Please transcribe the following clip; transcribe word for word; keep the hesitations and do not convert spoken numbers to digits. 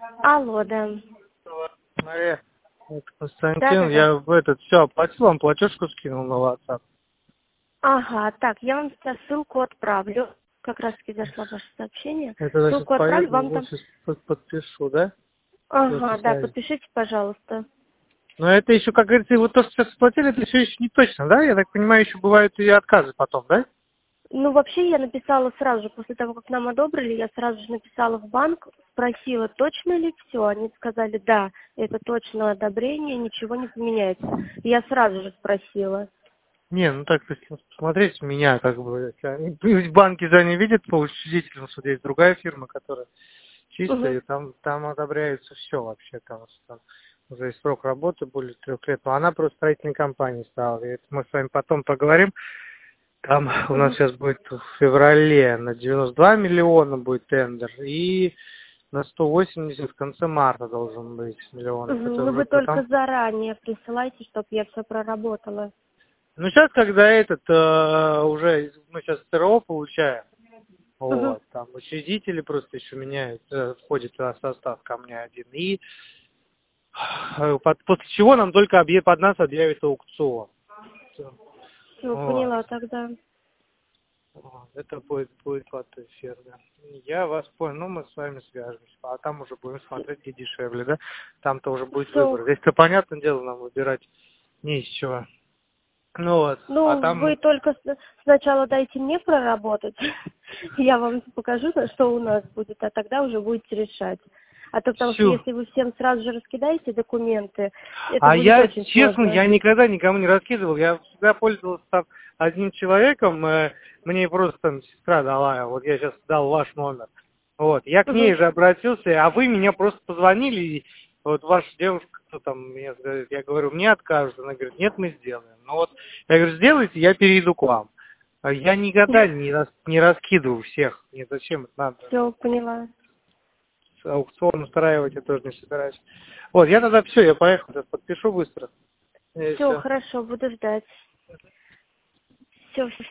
Алло, да. Мария, это Константин, Да, да, да. я в этот все оплатил, вам платежку скинул на WhatsApp. Ага, так, я вам сейчас ссылку отправлю. Как раз таки зашло ваше сообщение. Это я сейчас Ссылку отправлю, поеду, вам вот там... сейчас под- подпишу, да? Ага, После да, связи. подпишите, пожалуйста. Но это еще, как говорится, вот то, что сейчас сплатили, это все еще не точно, да? Я так понимаю, еще бывают и отказы потом, да? Ну, вообще, я написала сразу же, после того, как нам одобрили, я сразу же написала в банк, спросила, точно ли все. Они сказали, да, это точно одобрение, ничего не поменяется. Я сразу же спросила. Не, ну так, то есть, посмотреть меня, как бы, если они- в банке же они видят по учредителям, что есть другая фирма, которая чистая, Угу. и там, там одобряется все вообще, там, там уже есть срок работы более трех лет, но она просто строительной компанией стала, и это мы с вами потом поговорим. Там у нас Угу. сейчас будет в феврале на девяносто два миллиона будет тендер, и на сто восемьдесят в конце марта должен быть миллионов. Угу. Это Ну, уже вы только потом. заранее присылайте, чтобы я все проработала. Ну, сейчас, когда этот, э, уже, мы сейчас ТРО получаем, Угу. вот, там учредители просто еще меняют, э, входит в состав ко мне один, и э, под- после чего нам только объ... под нас объявит аукцион. Всё. Все, Вот. поняла тогда. Вот, это будет, будет под эфир, да. Я вас понял, ну мы с вами свяжемся, а там уже будем смотреть, где дешевле, да? Там-то уже будет Все. выбор. Здесь-то, понятное дело, нам выбирать не из чего. Ну вот, а Ну, там, вы только с- сначала дайте мне проработать. Я вам покажу, на что у нас будет, а тогда уже будете решать. А то потому что всю. если вы всем сразу же раскидаете документы, это А будет я, очень честно, сложно. я никогда никому не раскидывал. Я всегда пользовался там одним человеком. э, Мне просто там сестра дала. Вот я сейчас дал ваш номер. Вот. Я к ней Угу. же обратился, а вы меня просто позвонили. И вот ваша девушка, кто там мне говорит, я говорю, мне откажут. Она говорит, нет, мы сделаем. Ну вот, я говорю, сделайте, я перейду к вам. А я никогда не, рас, не раскидываю всех. Мне зачем это надо? Все, поняла. Аукцион устраивать я тоже не собираюсь. Вот, я тогда все, я поехал, сейчас подпишу быстро. И Все, все. хорошо, буду ждать. Все,